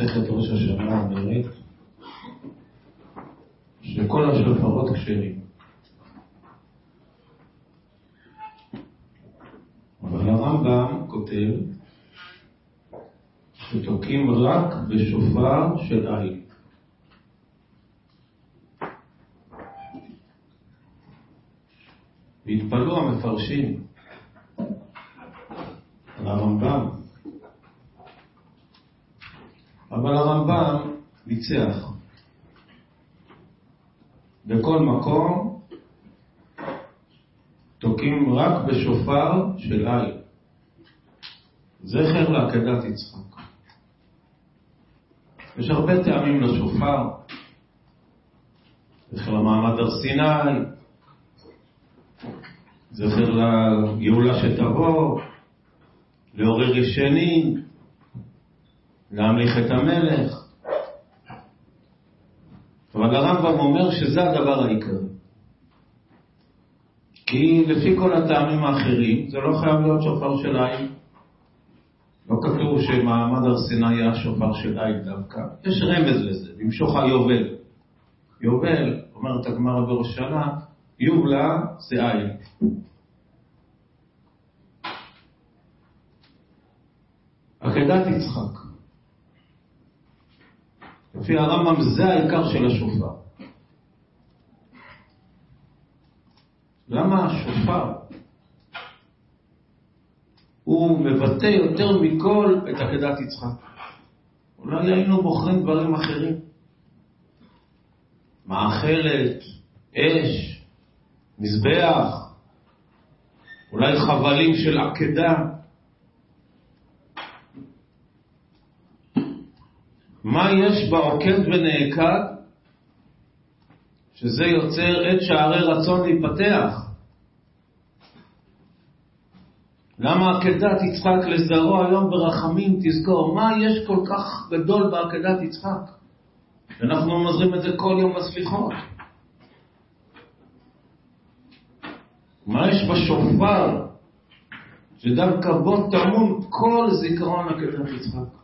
מסכת ראש השנה אומרת שכל השופרות כשרים. אבל הרמב"ם כותב שתוקים רק בשופר של איל. והתפלאו המפרשים על הרמב"ם, אבל הרמב"ם ניצח. בכל מקום תוקים רק בשופר של איל, זכר לעקדת יצחק. יש הרבה טעמים לשופר, זכר למעמד הר סיני, זכר לגאולה שתבוא, לעורר ישנים, להמליך את המלך. אבל הרמב"ם אומר שזה הדבר העיקרי. כי לפי כל הטעמים האחרים, זה לא חייב להיות שופר של איל. לא כתוב שמעמד הר סיני היה שופר של איל דווקא. יש רמז לזה, במשוך היובל. יובל, אומרת הגמרא בראש השנה, יובלה זה איל. עקדת יצחק. לפי הרמב"ם זה העיקר של השופר. למה השופר? הוא מבטא יותר מכל את עקדת יצחק. אולי היינו בוחרים דברים אחרים. מאכלת, אש, מזבח, אולי חבלים של עקדה. מה יש בעוקד ונעקד שזה יוצר את שערי רצון להיפתח? למה עקדת יצחק לזרוע היום ברחמים? תזכור, מה יש כל כך גדול בעקדת יצחק? אנחנו מזרים את זה כל יום בסליחות. מה יש בשופר שדווקא בו טמון כל זיכרון עקדת יצחק?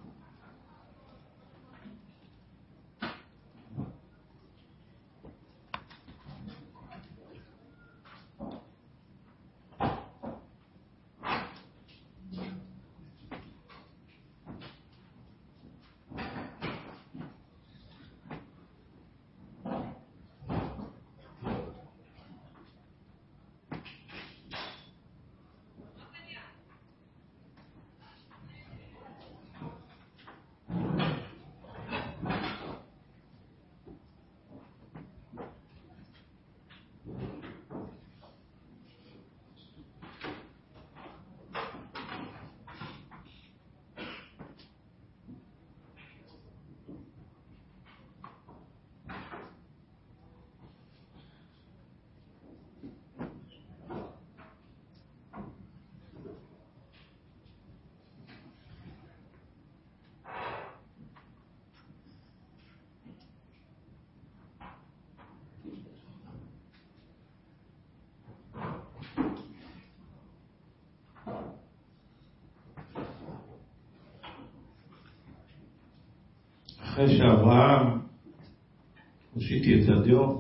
אחרי שאברהם הושיט את ידו,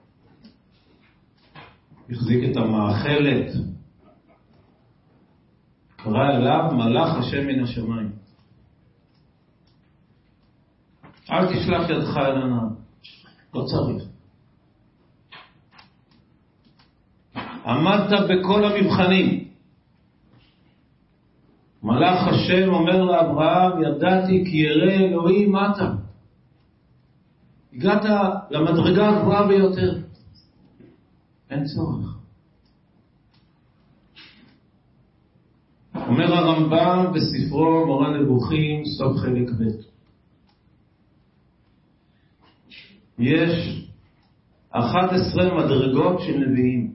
החזיק את המאכלת, קרא אליו מלאך השם מן השמיים. אל תשלח ידך אל הנער, לא צריך. עמדת בכל המבחנים. מלאך השם אומר לאברהם, ידעתי כי ירא אלוהים אתה. הגעת למדרגה הגבוהה ביותר. אין צורך. אומר הרמב"ם בספרו מורה נבוכים, סוף חלק ב'. יש 11 מדרגות של נביאים.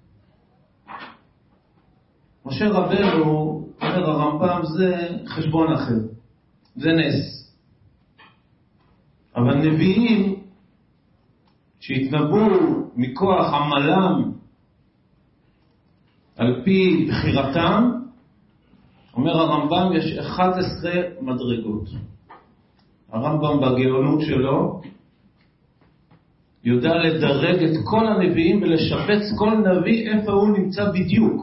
משה רבנו, אומר הרמב"ם, זה חשבון אחר. זה נס. אבל נביאים שהתנבאו מכוח עמלם על פי בחירתם, אומר הרמב"ם, יש 11 מדרגות. הרמב"ם בגאונות שלו יודע לדרג את כל הנביאים ולשבץ כל נביא איפה הוא נמצא בדיוק.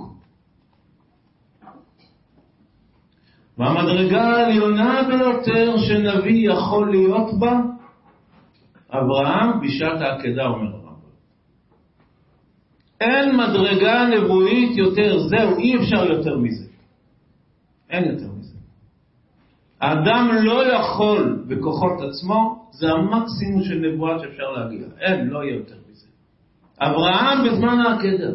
והמדרגה העליונה ביותר שנביא יכול להיות בה, אברהם בשעת העקדה, אומר הרמב"ם. אין מדרגה נבואית יותר, זהו, אי אפשר יותר מזה. אין יותר מזה. האדם לא יכול בכוחות עצמו, זה המקסימום של נבואה שאפשר להגיע. אין, לא יהיה יותר מזה. אברהם בזמן העקדה,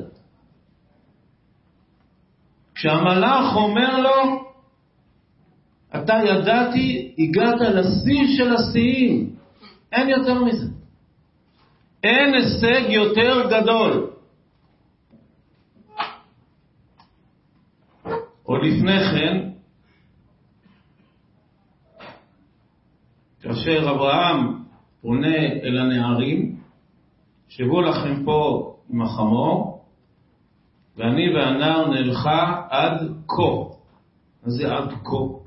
כשהמלאך אומר לו, אתה ידעתי, הגעת לשיא של השיאים. אין יותר מזה. אין הישג יותר גדול. עוד לפני כן, כאשר אברהם פונה אל הנערים, שבו לכם פה עם החמור, ואני והנער נלכה עד כה. אז זה עד כה.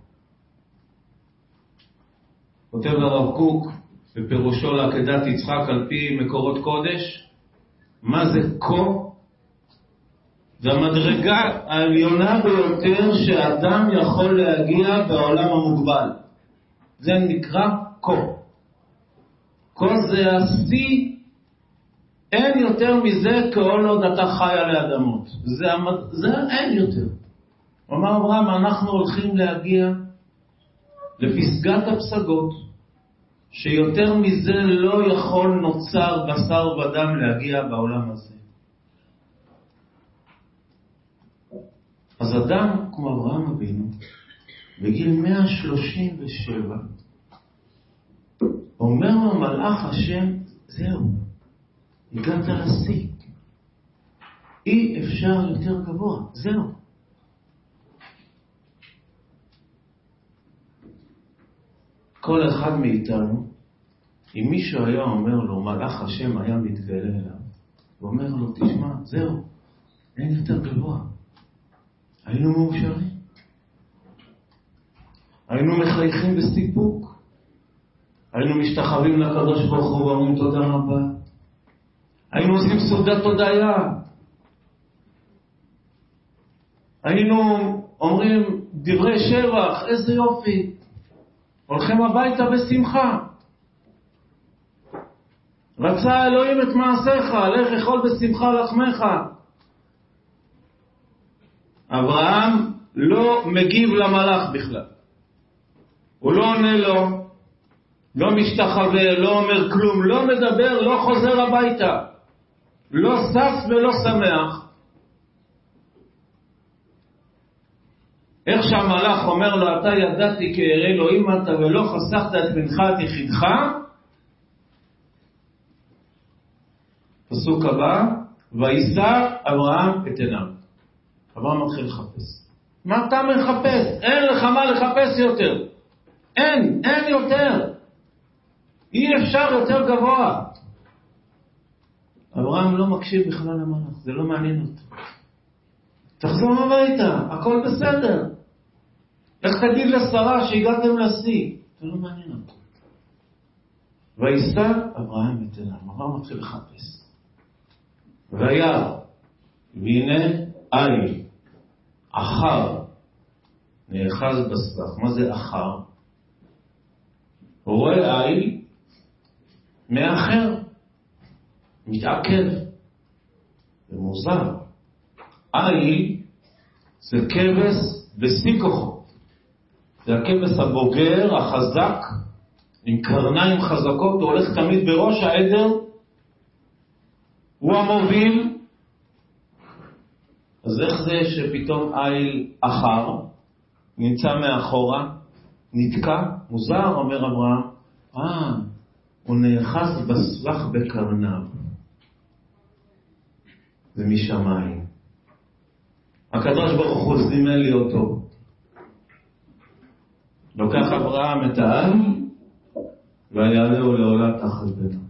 כותב הרב קוק בפירושו לעקדת יצחק על פי מקורות קודש, מה זה כה? זה המדרגה העליונה ביותר שאדם יכול להגיע בעולם המוגבל. זה נקרא כה. כה זה השיא, אין יותר מזה כל עוד אתה חי על האדמות. זה אין יותר. אומר אברהם, אנחנו הולכים להגיע לפסגת הפסגות, שיותר מזה לא יכול נוצר בשר ודם להגיע בעולם הזה. אז אדם כמו אברהם אבינו, בגיל 137, אומר לו מלאך השם, זהו, הגעת לשיא. אי אפשר יותר גבוה, זהו. כל אחד מאיתנו, אם מישהו היה אומר לו, מלאך השם היה מתגלה אליו, ואומר לו, תשמע, זהו, אין יותר גבוה. היינו מאושרים. היינו מחייכים בסיפוק. היינו משתחווים לקדוש ברוך הוא ואומרים תודה רבה. היינו עושים סעודת תודיה. היינו אומרים דברי שבח, איזה יופי. הולכים הביתה בשמחה. רצה אלוהים את מעשיך, לך אכול בשמחה לחמך. אברהם לא מגיב למלאך בכלל. הוא לא עונה לו, לא משתחווה, לא אומר כלום, לא מדבר, לא חוזר הביתה. לא שש ולא שמח. איך שהמלאך אומר לו, אתה ידעתי כי ירא אלוהים אתה ולא חסכת את בנך את יחידך. פסוק הבא, וישא אברהם את עיניו. אברהם מתחיל לחפש. מה אתה מחפש? אין לך מה לחפש יותר. אין יותר. אי אפשר יותר גבוה. אברהם לא מקשיב בכלל למלאך, זה לא מעניין אותו. תחזור הביתה, הכל בסדר. איך תגיד לשרה שהגעתם לשיא? זה לא מעניין אותו. וישא אברהם את עיניו. אברהם מתחיל לחפש. וירא, והנה איל, אחר, נאחז בסבך. מה זה אחר? הוא רואה איל מאחר, מתעכב. זה מוזר. איל זה כבש בשיא כוחו. זה הכבש הבוגר, החזק, עם קרניים חזקות, הוא הולך תמיד בראש העדר, הוא המוביל. אז איך זה שפתאום איל אחר, נמצא מאחורה, נתקע? מוזר, אומר אברהם. הוא נאחז בסבך בקרניו. זה משמיים. הקדוש ברוך הוא זימן לי אותו. לוקח אברהם את העם, ויעלהו לעולה תחת בנו.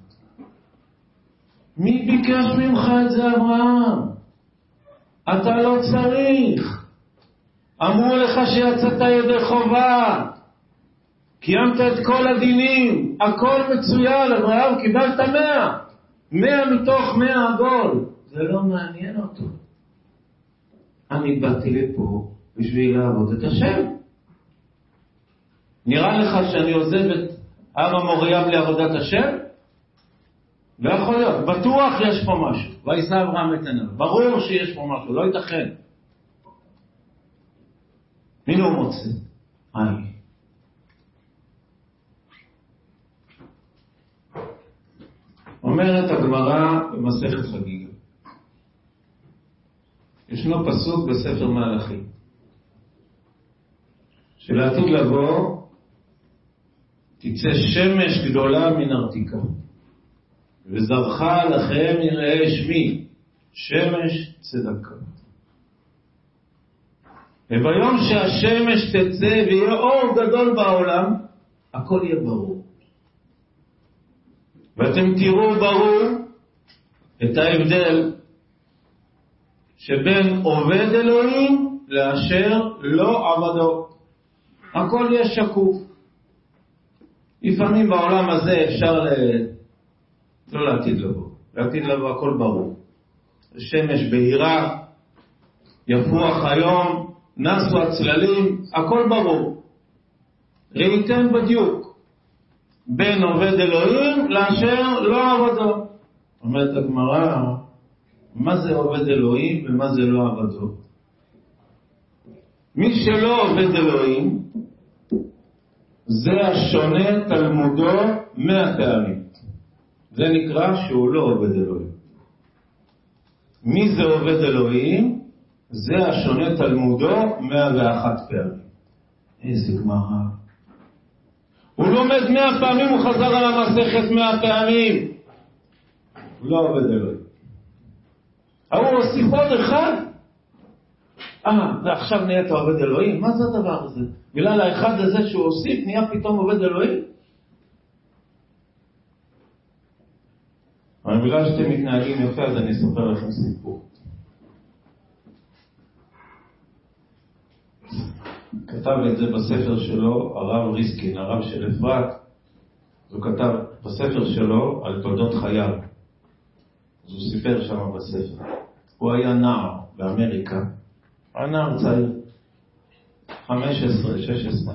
מי ביקש ממך את זה, אברהם? אתה לא צריך. אמרו לך שיצאת ידי חובה. קיימת את כל הדינים, הכל מצוין, אברהם קיבלת 100 מתוך 100 עגול. זה לא מעניין אותו. אני באתי לפה בשביל לעבוד את השם. נראה לך שאני עוזב את הר המוריה בלי עבודת השם? לא יכול להיות, בטוח יש פה משהו. וישא אברהם את עיניו, ברור שיש פה משהו, לא ייתכן. הנה הוא מוצא, אומרת הגמרא במסכת חגיגה, ישנו פסוק בספר מלאכים, שלעתיד לבוא תצא שמש גדולה מן ארתיקה, וזרח לכם יראה שמי, שמש צדקה. וביום שהשמש תצא ויהיה אור גדול בעולם, הכל יהיה ברור. ואתם תראו ברור את ההבדל שבין עובד אלוהים לאשר לא עבדו. הכל יהיה שקוף. לפעמים בעולם הזה אפשר לא לעתיד לבוא. לעתיד לבוא הכל ברור. השמש בהירה, יפוח היום, נסו הצללים, הכל ברור. ראיתם בדיוק. בין עובד אלוהים לאשר לא עבדו. אומרת הגמרא, מה זה עובד אלוהים ומה זה לא עבדו? מי שלא עובד אלוהים, זה השונה תלמודו מהפעמים. זה נקרא שהוא לא עובד אלוהים. מי זה עובד אלוהים? זה השונה תלמודו 101 פעמים. איזה גמרא. הוא לומד 100 פעמים, הוא חזר על המסכת 100 פעמים. הוא לא עובד אלוהים. הוא הוסיף עוד אחד. ועכשיו נהיית עובד אלוהים? מה זה הדבר הזה? בגלל האחד הזה שהוא הוסיף, נהיה פתאום עובד אלוהים? אבל בגלל שאתם מתנהגים יפה, אז אני אספר לכם סיפור. כתב את זה בספר שלו הרב ריסקין, הרב של אפרת. הוא כתב בספר שלו על תולדות חייו. אז הוא סיפר שם בספר. הוא היה נער באמריקה. היה נער צעיר. 15, 16.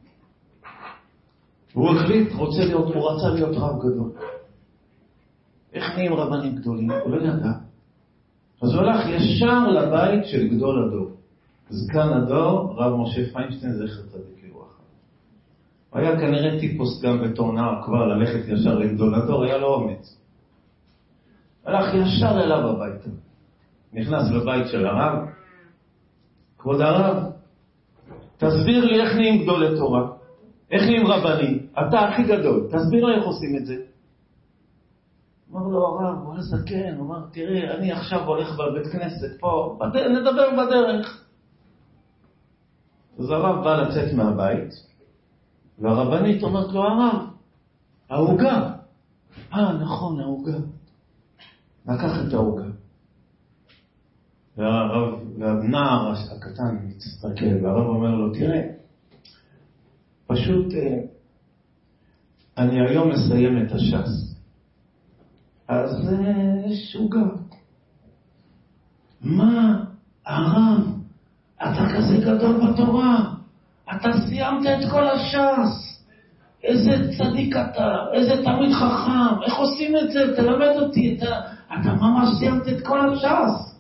והוא החליט, הוא רצה להיות רב גדול. איך נהיים רבנים גדולים? הוא לא ידע. אז הוא הלך ישר לבית של גדול הדור. זקן הדור, רב משה פיינשטיין, זכר צדיק לברכה. הוא היה כנראה טיפוס גם בתור נער כבר ללכת ישר לגדול הדור, היה לו אומץ. הלך ישר אליו הביתה. נכנס לבית של הרב. כבוד הרב, תסביר לי איך נהיים גדולי תורה. איך נהיים רבנים? אתה הכי גדול. תסביר לי איך עושים את זה. אמר לו הרב, הוא זקן, הוא אמר, תראה, אני עכשיו הולך בבית כנסת פה, נדבר בדרך. אז הרב בא לצאת מהבית, והרבנית אומרת לו, הרב, ההוגה. נכון, ההוגה. לקח את ההוגה. והנער הקטן מסתכל, והרב אומר לו, תראה, פשוט אני היום מסיים את הש"ס. אז שוגע. מה, הרב, אתה כזה גדול בתורה, אתה סיימת את כל הש"ס, איזה צדיק אתה, איזה תלמיד חכם, איך עושים את זה, תלמד אותי, אתה ממש סיימת את כל הש"ס.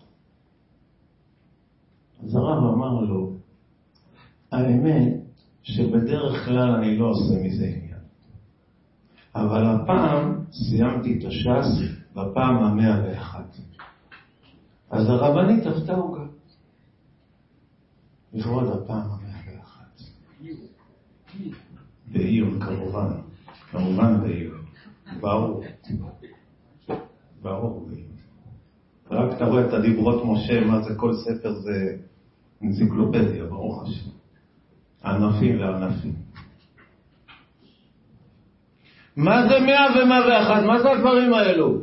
אז הרב אמר לו, האמת שבדרך כלל אני לא עושה מזה עניין. אבל הפעם סיימתי את הש"ס בפעם 101. אז הרבנית עבדה הוגה. לכבוד הפעם 101. בעיון כמובן. כמובן בעיון. ברור בעיון. רק אתה רואה את הדיברות משה, מה זה כל ספר זה אנציקלופדיה, ברוך השם. ענפים לענפים. מה זה 100 ו-101? מה זה הדברים האלו?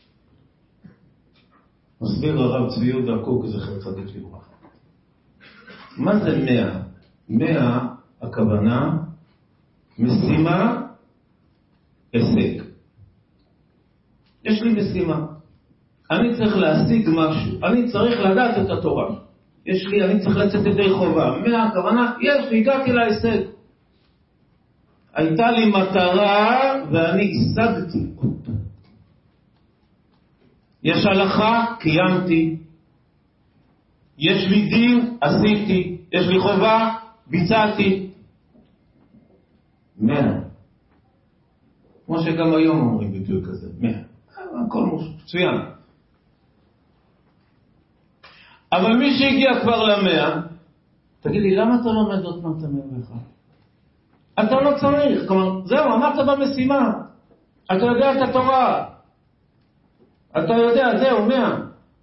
מסביר הרב צבי יהודה קוק, זכר צדיק לברכה. מה זה 100? 100 הכוונה משימה, הישג. יש לי משימה. אני צריך להשיג משהו. אני צריך לדעת את התורה. אני צריך לצאת ידי חובה. 100 הכוונה, הגעתי להישג. הייתה לי מטרה ואני השגתי אותה. יש הלכה, קיימתי. יש לי דין, עשיתי. יש לי חובה, ביצעתי. 100. כמו שגם היום אומרים ביטוי כזה, 100. הכל מצוין. אבל מי שהגיע כבר ל100, תגיד לי, למה אתה לא לומד עוד מעט 101? אתה לא צריך, כלומר, זהו, אמרת במשימה. אתה יודע את התורה. אתה יודע, זהו, 100.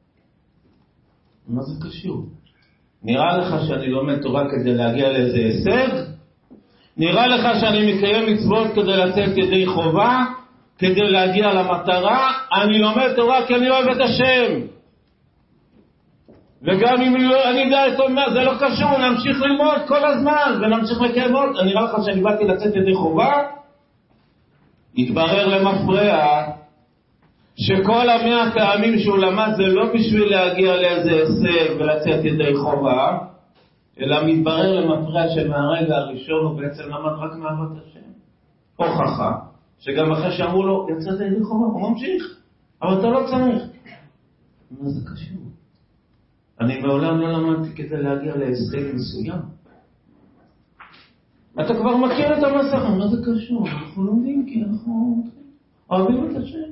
מה זה קשור? נראה לך שאני לומד תורה כדי להגיע לאיזה הישג? נראה לך שאני מקיים מצוות כדי לצאת ידי חובה? כדי להגיע למטרה? אני לומד תורה כי אני אוהב את השם. וגם אם אני יודע את מה, זה לא קשור, נמשיך ללמוד כל הזמן, ונמשיך לקיים עוד. אני נראה לך שאני באתי לצאת ידי חובה? התברר למפרע, שכל 100 פעמים שהוא למד זה לא בשביל להגיע לאיזה הישג ולצאת ידי חובה, אלא מתברר למפרע שמהרגע הראשון הוא בעצם למד רק מאהבת השם. הוכחה, שגם אחרי שאמרו לו, יצאת ידי חובה, הוא ממשיך. אבל אתה לא צריך. מה זה קשור? אני מעולם לא למדתי כדי להגיע להישג מסוים. אתה כבר מכיר את המסך, מה זה קשור? אנחנו לומדים כי אנחנו אוהבים את השם.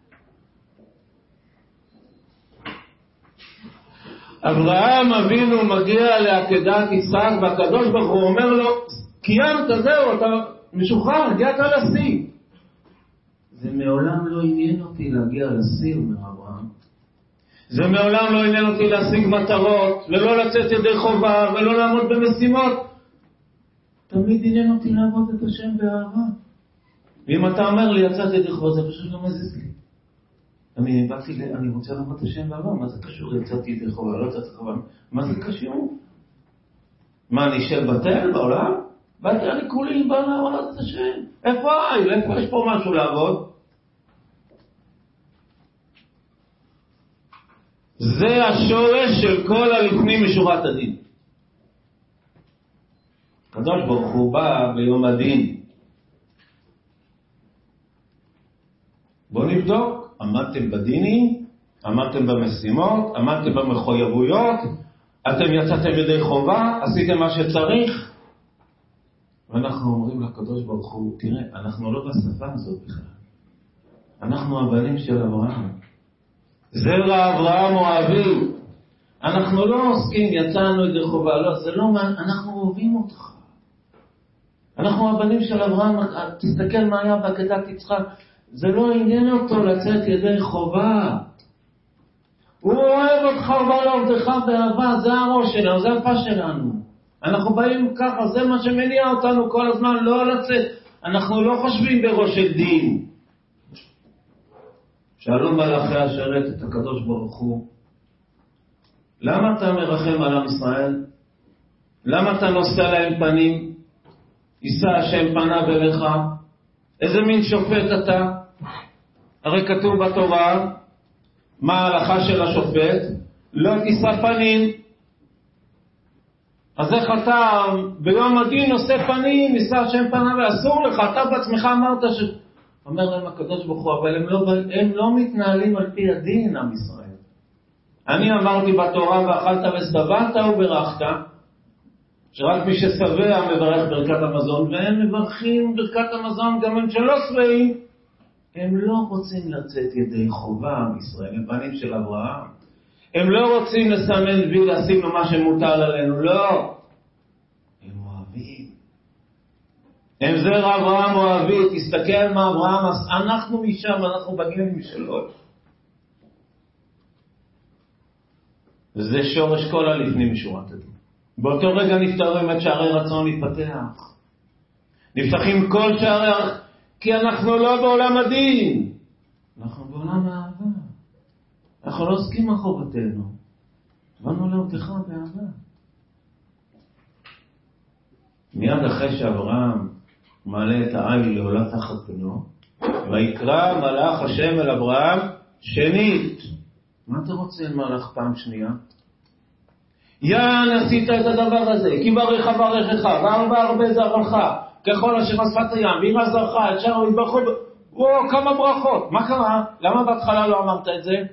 אברהם אבינו מגיע לעקדת יצחק, והקדוש ברוך הוא אומר לו, קיימת, זהו, אתה משוחרר, הגעת לשיא. זה מעולם לא עניין אותי להגיע לשיא, אומר אברהם. זה מעולם לא עניין אותי להשיג מטרות, ולא לצאת ידי חובה, ולא לעמוד במשימות. תמיד עניין אותי לעבוד את השם באהבה. ואם אתה אומר לי, יצאת ידי חובה, זה פשוט לא מזיז לי. אני רוצה לעבוד את השם באהבה, מה זה קשור? יצאתי ידי חובה, לא יצאתי חובה. מה זה קשור? מה, אני אשב בטל בעולם? באתי אני כולי בא לעבוד את השם. איפה יש פה משהו לעבוד? זה השורש של כל הלפנים משורת הדין. הקדוש ברוך הוא בא ביום הדין. בואו נבדוק, עמדתם בדינים, עמדתם במשימות, עמדתם במחויבויות, אתם יצאתם ידי חובה, עשיתם מה שצריך. ואנחנו אומרים לקדוש ברוך הוא, תראה, אנחנו לא בשפה הזאת בכלל. אנחנו הבנים של אברהם. זרע אברהם אוהבים. אנחנו לא עוסקים, יצאנו ידי חובה, לא, זה לא, אנחנו אוהבים אותך. אנחנו הבנים של אברהם, תסתכל מה היה בעקדת יצחק, זה לא עניין אותו לצאת ידי חובה. הוא אוהב אותך ובא לעובדך באהבה, זה הראש שלנו, זה הפה שלנו. אנחנו באים ככה, זה מה שמניע אותנו כל הזמן, לא לצאת. אנחנו לא חושבים בראש של דין. שאלו מלאכי השרת את הקדוש ברוך הוא, למה אתה מרחם על עם ישראל? למה אתה נושא להם פנים? יישא השם פניו אליך? איזה מין שופט אתה? הרי כתוב בתורה, מה ההלכה של השופט? לא תישא פנים. אז איך אתה ביום הדין נושא פנים, יישא השם פניו, ואסור לך, אתה בעצמך אמרת אומר להם הקדוש ברוך הוא, אבל הם לא מתנהלים על פי הדין, עם ישראל. אני אמרתי בתורה, ואכלת ושבעת וברכת, שרק מי ששבע מברך ברכת המזון, והם מברכים ברכת המזון גם הם שלא שבעים. הם לא רוצים לצאת ידי חובה, עם ישראל, הם בנים של אברהם. הם לא רוצים לסמן וי, לשים מה שמוטל עלינו, לא. הם אוהבים. הם זרע אברהם אוהבי, תסתכל מה אברהם, אנחנו משם, אנחנו בגנים משלו. וזה שורש כל הלפנים משורת הדין. באותו רגע נפתרים את שערי רצון להתפתח. נפתחים כל שערי, כי אנחנו לא בעולם הדין. אנחנו בעולם האהבה. אנחנו לא עוסקים מחובתנו. באנו לעובדך באהבה. מיד אחרי שאברהם מעלה את העין לעולה תחת בנו, ויקרא מלאך השם אל אברהם שנית. מה אתה רוצה מלאך פעם שנייה? יען עשית את הדבר הזה, כי ברך ברכך, והרבה זרעך, ככל אשר אספת הים, ואם זרעך, את שער יתברכו, כמה ברכות. מה קרה? למה בהתחלה לא אמרת את זה?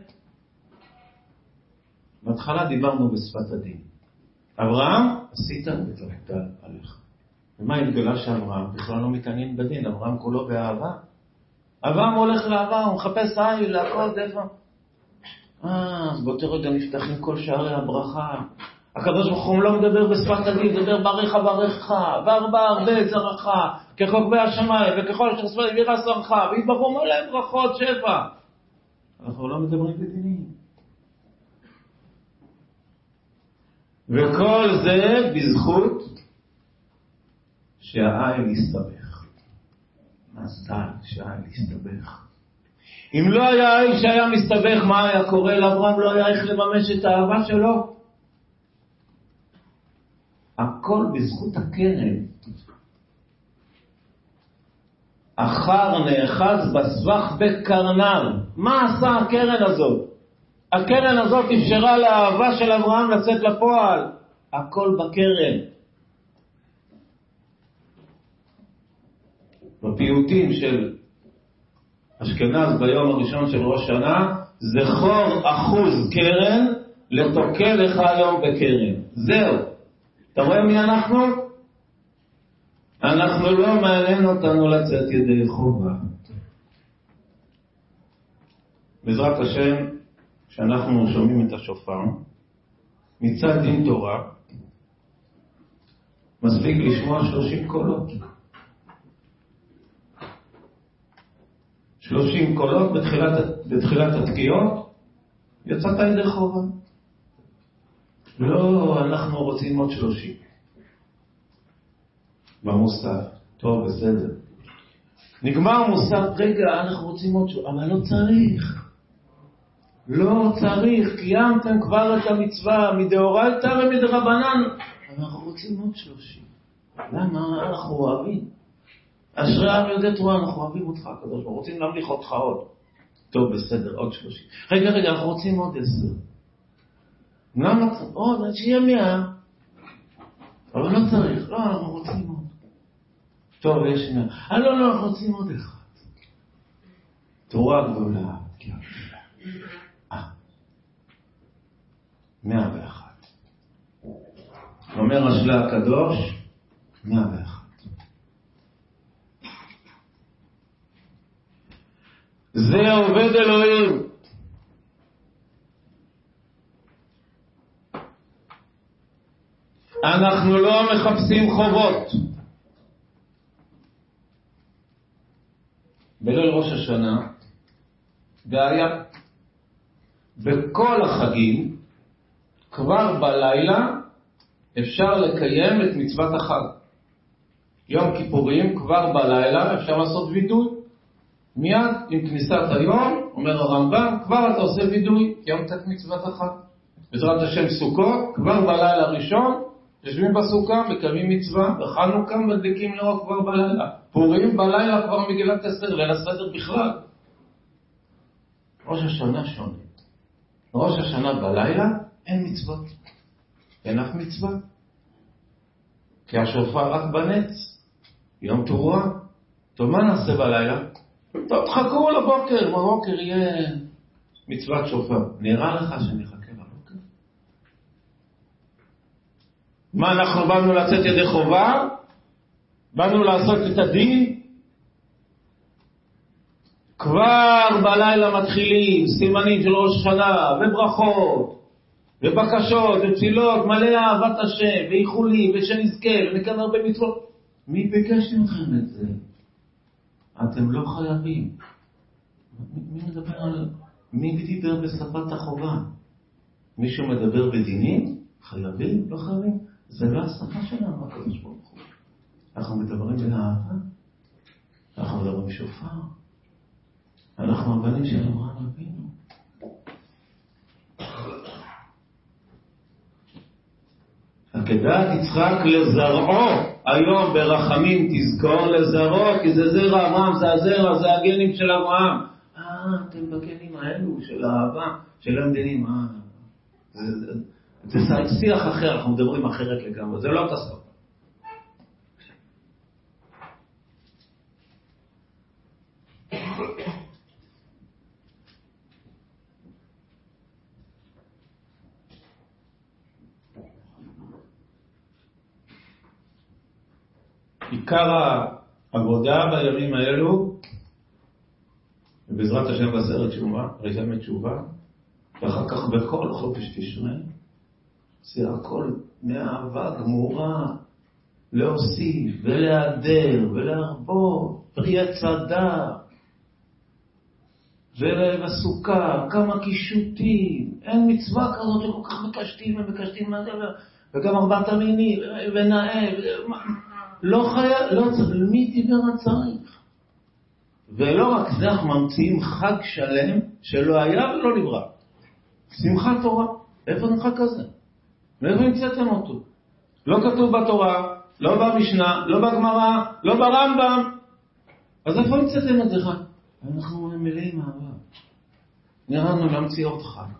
בהתחלה דיברנו בשפת הדין. אברהם, עשית ותבטל עליך. ומה התגלה שאברהם? בכלל לא מתעניין בדין, אברהם כולו באהבה. אברהם הולך לאהבה, הוא מחפש עין, להכל דפה. אז באותו רגע נפתחים כל שערי הברכה. הקדוש ברוך הוא לא מדבר בשפת הדין, מדבר ברך ברכך, והרבה זרעך, ככוכבי השמיים, וככל אשר אספת הים זרעך, ויתברכו מלא ברכות שפע. אנחנו לא מדברים בדינים. וכל זה בזכות שהעין יסתבך. מזל שהעין יסתבך. אם לא היה העין שהיה מסתבך, מה היה קורה? לאברהם לא היה איך לממש את האהבה שלו. הכל בזכות הקרן. אחר נאחז בסבך בקרנל. מה עשה הקרן הזאת? הקרן הזאת אפשרה לאהבה של אברהם לצאת לפועל. הכל בקרן. בפיוטים של אשכנז ביום הראשון של ראש שנה, זכור אחוז קרן לתוקה לך היום בקרן. זהו. אתה רואה מי אנחנו? אנחנו לא מעניין אותנו לצאת ידי חובה. בעזרת השם, כשאנחנו שומעים את השופר, מצד דין תורה, מספיק לשמוע 30 קולות. 30 קולות בתחילת התקיעות, יצאת ידי חובה. לא, אנחנו רוצים עוד 30. במוסף. טוב, בסדר. נגמר מוסף, רגע, אנחנו רוצים עוד 30. אבל לא צריך. לא צריך, קיימתם כבר את המצווה מדאורייתא ומדרבנן. אבל אנחנו רוצים עוד 30. למה? אנחנו אוהבים. אשרי העם יודעי תורה, אנחנו אוהבים אותך, הקדוש, רוצים להמליך אותך עוד. טוב, בסדר, עוד 30. רגע, אנחנו רוצים עוד 10. למה? עוד, שיהיה 100. אבל לא צריך, לא, אנחנו רוצים עוד. טוב, יש 100. לא, אנחנו רוצים עוד 1. תורה גדולה, 101. אומר השלה הקדוש, 101. זה עובד אלוהים. אנחנו לא מחפשים חובות. בליל ראש השנה, והיה בכל החגים, כבר בלילה אפשר לקיים את מצוות החג. יום כיפורים, כבר בלילה אפשר לעשות וידוי. מיד עם כניסת היום, אומר הרמב"ם, כבר אתה עושה וידוי, קיימת את מצוות החג. בעזרת השם סוכות, כבר בלילה הראשון, יושבים בסוכה, מקיימים מצווה, וחנוכה מדליקים נרות כבר בלילה. פורים בלילה כבר מגילת אסתר, ליל הסדר בכלל. ראש השנה שונה. ראש השנה בלילה אין מצוות. אין אף מצווה. כי השופר רק בנץ. יום תרועה. טוב, מה נעשה בלילה? טוב, תחכו לבוקר. בבוקר יהיה מצוות שופר. נראה לך שנחכה לבוקר? מה, אנחנו באנו לצאת ידי חובה? באנו לעשות את הדין? כבר בלילה מתחילים סימנים של ראש שנה וברכות ובקשות ותפילות מלא אהבת השם ואיחולים ושנזכה ונקיים הרבה מצוות. מי ביקש מכם את זה? אתם לא חייבים. מי מדבר על... מי דיבר בשפת החובה? מישהו מדבר בדינים? חייבים? לא חייבים? זה לא השפה שלנו, הקדוש ברוך הוא. אנחנו מדברים באהבה, אנחנו מדברים שופר, אנחנו הבנים של אברהם אבינו. עקדת יצחק לזרעו, היום ברחמים תזכור לזרוע, כי זה זרע אברהם, זה הזרע, זה הגנים של אברהם. אתם בגנים האלו של האהבה, של המדינים. זה שיח אחר, אנחנו מדברים אחרת לגמרי, זה לא אותה שפה. עיקר העבודה בימים האלו, ובעזרת השם בסרט תשובה, רשמת תשובה, ואחר כך בכל חופש תשרי, זה הכל מאהבה גמורה, להוסיף ולהדר ולהרבות, פרי הצדה ולסוכה, כמה קישוטים, אין מצווה כזאת שכל כך מקשטים ומקשטים, וגם ארבעת המינים, ונאה, לא חייב, לא צריך, מי דיבר הצריך? ולא רק זה, אנחנו ממציאים חג שלם שלא היה ולא נברא. שמחת תורה. איפה נמחק כזה? מאיפה נמצאתם אותו? לא כתוב בתורה, לא במשנה, לא בגמרא, לא ברמב"ם. אז איפה נמצאתם את זה חג? אנחנו מלאים אהבה. נראה לנו להמציא עוד חג.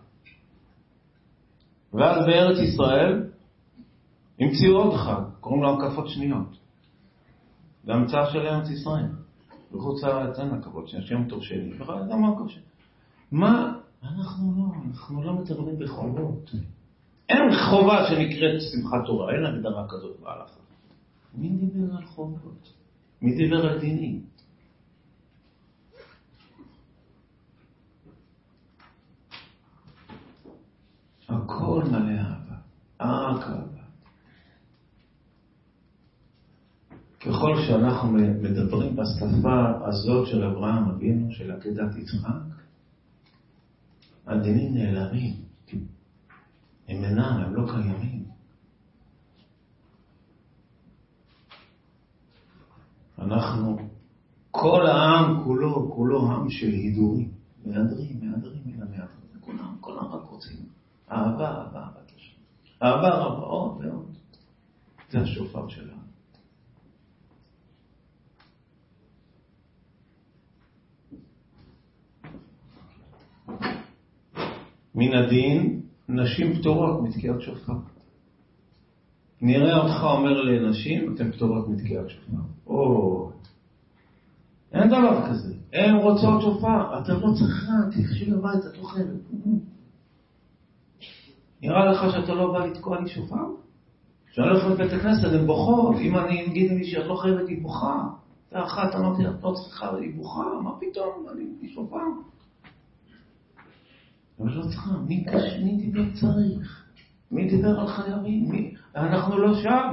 ואז בארץ ישראל המציאו עוד חג, קוראים לו הקפות שניות. זה המצאה של ארץ ישראל. בחוץ לארץ אין הקפות שניות, שם טוב שני. גם מה קשה? מה? אנחנו לא מדברים בחובות. אין חובה שנקראת שמחת תורה, אין הגדרה כזאת בהלכה. מי דיבר על חובות? מי דיבר על דינים? הכל מלא אהבה, רק אהבה. ככל שאנחנו מדברים בשפה הזאת של אברהם אבינו, של עקדת יצחק, הדינים נעלמים. הם אינם, הם לא קיימים. אנחנו, כל העם כולו עם של הידורים. מהדרים מן המהדרים. כולם רק רוצים. אהבה, אהבה רבה, עוד ועוד. זה השופר שלנו. מן הדין, נשים פטורות מתקיעת שופר. נראה אותך אומר לנשים, אתן פטורות מתקיעת שופר. אין דבר כזה. הן רוצות שופר. אתה לא צריכה, תחשי לבית, את לא חייבת. נראה לך שאתה לא בא לתקוע לי שופר? כשאני הולך לבית הכנסת, הן בוכות. אם אני אגיד לי שאת לא חייבת, היא בוכה. אתה אחת אמרתי, את לא צריכה, היא בוכה. מה פתאום? אני שופר. אבל לא צריכה, מי דיבר צריך? מי דיבר על חייבים? אנחנו לא שם.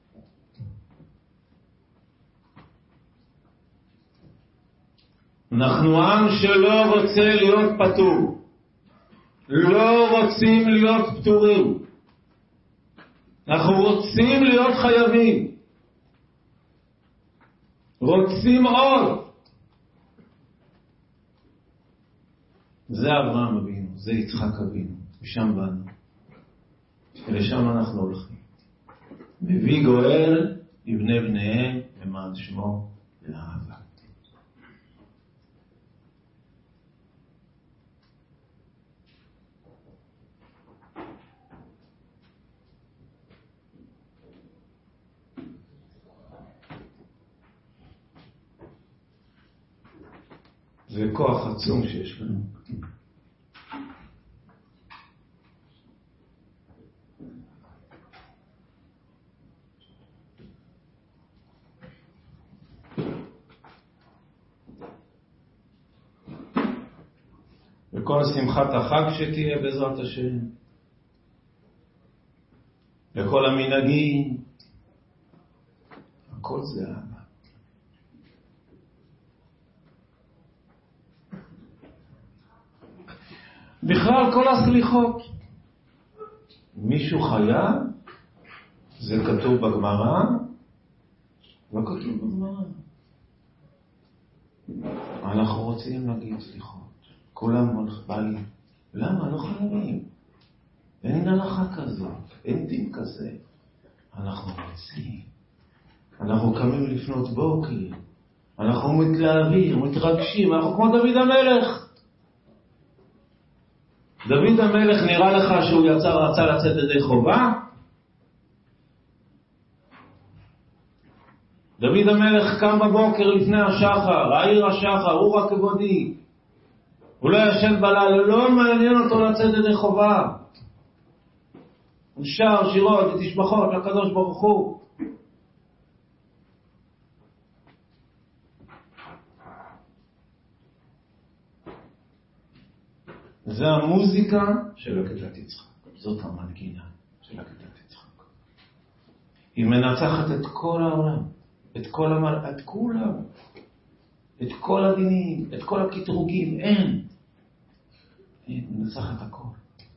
אנחנו עם שלא רוצה להיות פטור. לא רוצים להיות פטורים. אנחנו רוצים להיות חייבים. רוצים עוד. זה אברהם אבינו, זה יצחק אבינו, ושם באנו. ולשם אנחנו הולכים. מביא גואל לבני בניהם למען שמו לאהבה. זה כוח עצום שיש לנו. וכל שמחת החג שתהיה בעזרת השם, וכל המנהגים, הכל זה אהבה. בכלל כל הסליחות. מישהו חייב, זה כתוב בגמרא, לא כתוב בגמרא. אנחנו רוצים להגיד סליחות. כולם באים. למה? לא חייבים. אין הלכה כזאת, אין דין כזה. אנחנו רוצים. אנחנו קמים לפנות בוקר, אנחנו מתלהבים, מתרגשים, אנחנו כמו דוד המלך. דוד המלך נראה לך שהוא רצה לצאת ידי חובה? דוד המלך קם בבוקר לפני השחר, העיר השחר, הוא רק כבודי. הוא לא ישן בלילה, לא מעניין אותו לצאת ידי חובה. הוא שר שירות ותשבחות לקדוש ברוך הוא. זה המוזיקה של עקדת יצחק. זאת המנגינה של עקדת יצחק. היא מנצחת את כל העולם, את כולם, את כל הדינים, את כל הקטרוגים. אין. היא מנצחת הכל.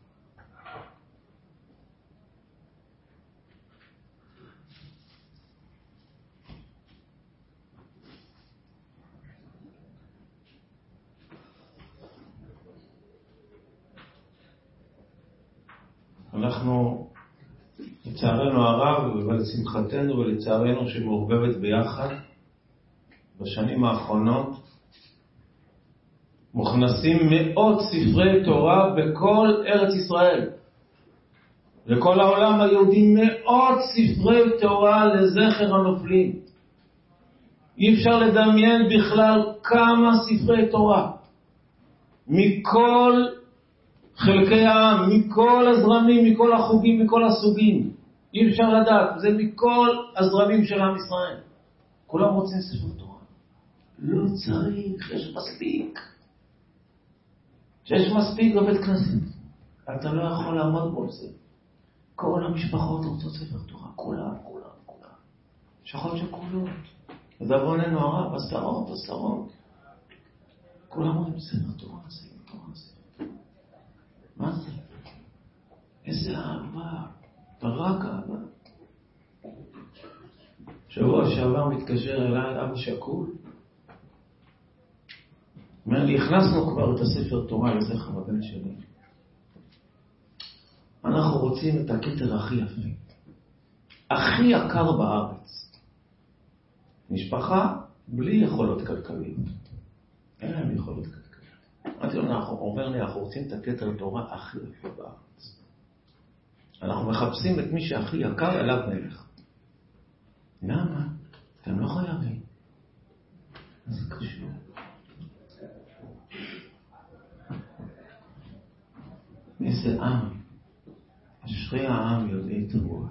אנחנו, לצערנו הרב, ולשמחתנו ולצערנו שמעורבבת ביחד, בשנים האחרונות, מוכנסים מאות ספרי תורה בכל ארץ ישראל. לכל העולם היהודי מאות ספרי תורה לזכר הנופלים. אי אפשר לדמיין בכלל כמה ספרי תורה. מכל חלקי העם, מכל הזרמים, מכל החוגים, מכל הסוגים. אי אפשר לדעת, זה מכל הזרמים של עם ישראל. כולם רוצים ספר תורה. לא צריך, יש מספיק. שיש מספיק בבית כנסת. אתה לא יכול לעמוד בו זה. כל המשפחות רוצות ספר תורה, כולם. שכות שכולות. לדאבוננו הרב, עשרות. כולם אומרים ספר תורה. מה זה? איזה אהבה, רק אהבה. שבוע שעבר מתקשר אליי אבא שקול. אומר לי, הכנסנו כבר את הספר תורה לזכר הבן שלי. אנחנו רוצים את הכתר הכי יפה, הכי יקר בארץ. משפחה בלי יכולות כלכליות. אין להם יכולות כלכליות. אומר לי, אנחנו רוצים את הכתר תורה הכי יפה בארץ. אנחנו מחפשים את מי שהכי יקר, אליו נלך. למה? אתם לא חייבים. זה קשור. איזה עם. אשרי העם יודעי תרועה.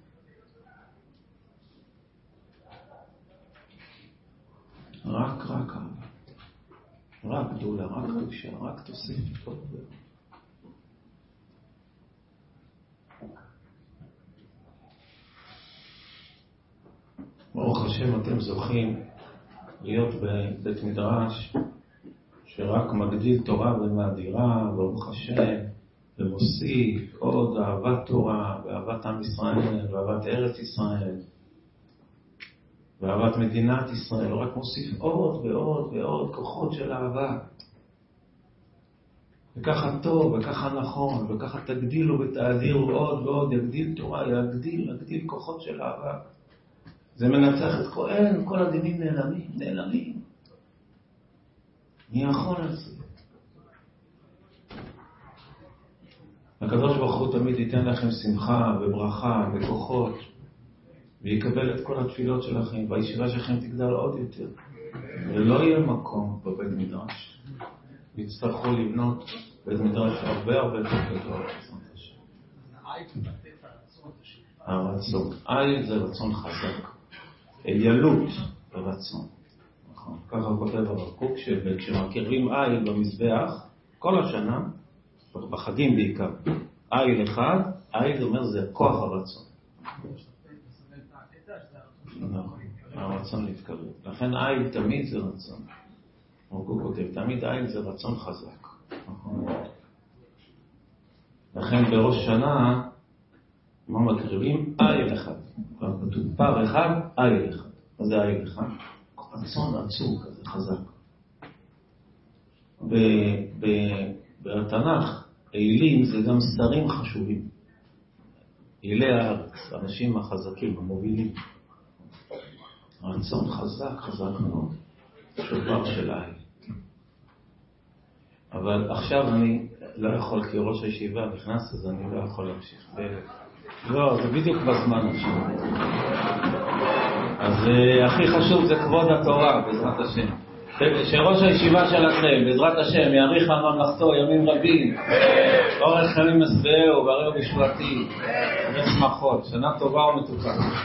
רק אהבה. רק גדולה, רק קדושה, רק תוספת. ברוך השם, אתם זוכים להיות בבית מדרש שרק מגדיל תורה ומאדירה, ברוך השם, ומוסיף עוד אהבת תורה ואהבת עם ישראל ואהבת ארץ ישראל ואהבת מדינת ישראל. רק מוסיף עוד ועוד ועוד כוחות של אהבה. וככה טוב, וככה נכון, וככה תגדילו ותאדירו עוד ועוד, יגדיל תורה, יגדיל כוחות של אהבה. זה מנצח את כל הדינים נעלמים. מי יכול על זה? הקדוש ברוך הוא תמיד ייתן לכם שמחה וברכה וכוחות, ויקבל את כל התפילות שלכם, והישיבה שלכם תגדל עוד יותר. ולא יהיה מקום בבית מדרש. יצטרכו לבנות בית מדרש הרבה יותר גדול. הרצון. עין זה רצון חזק. עליונות ורצון. נכון. ככה כותב הרב קוק, כשמקריבים עין במזבח, כל השנה, בחגים בעיקר, עין אחד, עין אומר זה כוח הרצון. נכון. הרצון להתקרב. לכן עין תמיד זה רצון. הרב קוק כותב, תמיד עין זה רצון חזק. נכון. לכן בראש שנה, מה מקריבים? עין אחד. כתוב פר אחד, עין אחד. מה זה עין אחד? רצון עצור כזה, חזק. בתנ"ך, אילים זה גם שרים חשובים. אילי הארץ, האנשים החזקים, המובילים. רצון חזק, חזק מאוד. שופר של עין. אבל עכשיו אני לא יכול, כי ראש הישיבה נכנס, אז אני לא יכול להמשיך. לא, זה בדיוק בזמן עכשיו. אז הכי חשוב זה כבוד התורה, בעזרת השם. שראש הישיבה שלכם, בעזרת השם, יאריך על ממלכתו ימים רבים, אורך ימים משביעו, בריא ובשבועתי, ושמחות, שנה טובה ומתוקה.